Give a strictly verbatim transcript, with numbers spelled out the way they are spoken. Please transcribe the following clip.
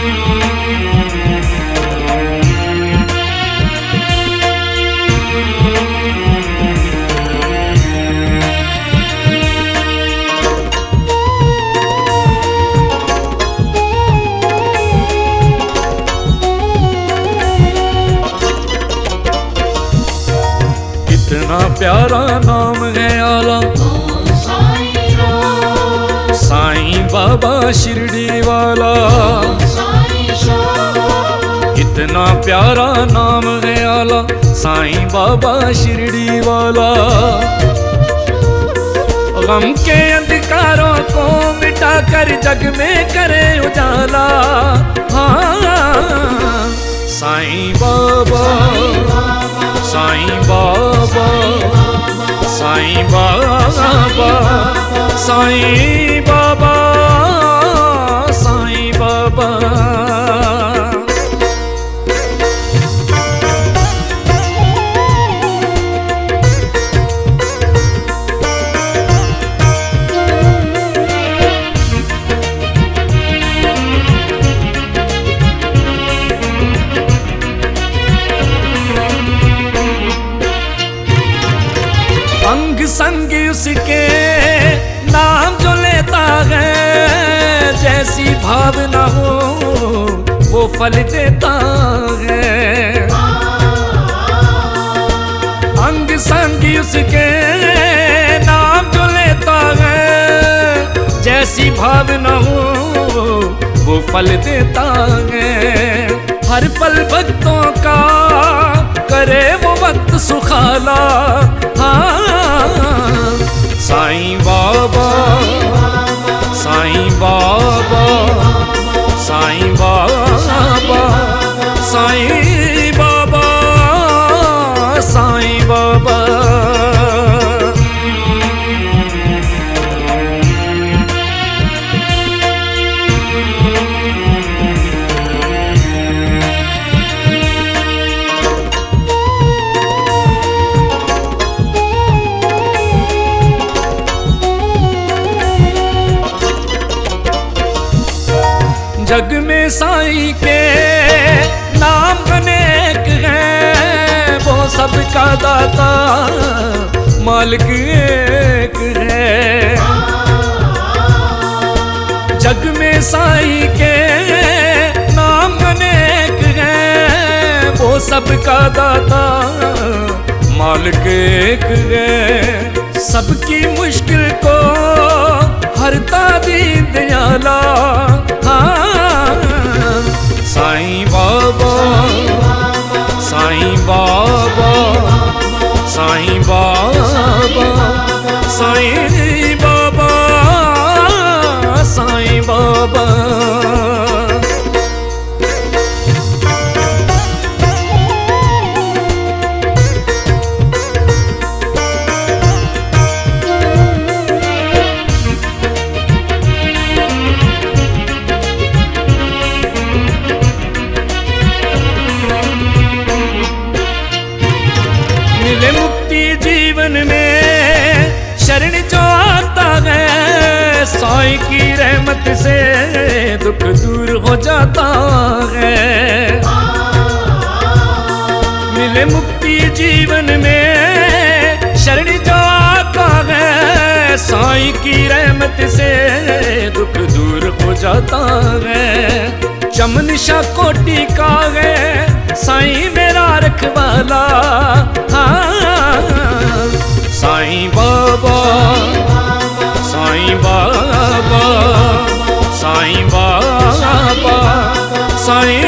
कितना प्यारा नाम है आला साईं बाबा शिरडी वाला। कितना प्यारा नाम है आला साईं बाबा शिरडी वाला। गम के अंधकारों को मिटाकर जग में करे उजाला। हाँ साईं बाबा साईं बाबा साईं बाबा साईं बाबा साईं बाबा। अंग संग उसके नाम जो लेता है, जैसी भावना हो वो फल देता है। अंग संग उसके नाम जो लेता है, जैसी भावना हो वो फल देता है। हर पल भक्तों का करे वो वक्त सुखाला। हाँ साईं बाबा साईं बाबा साईं बाबा साईं बाबा साईं बाबा। जग में साईं के नाम अनेक हैं, वो सबका दाता मालिक एक है। जग में साईं के नाम अनेक हैं, वो सबका दाता मालिक एक है। सबकी मुश्किल को हरता दीन दयाला। साईं बाबा साईं बाबा साईं बाबा साईं बाबा साईं बाबा। मिले मुक्ति जीवन में शरण जो आता है, साईं की रहमत से दुख दूर हो जाता है। मिले मुक्ति जीवन में शरण जो आता है, साईं की रहमत से दुख दूर हो जाता है। चमनिशा कोटि का है साईं मेरा रखवाला। हाँ साईं बाबा साईं बाबा साईं बाबा साईं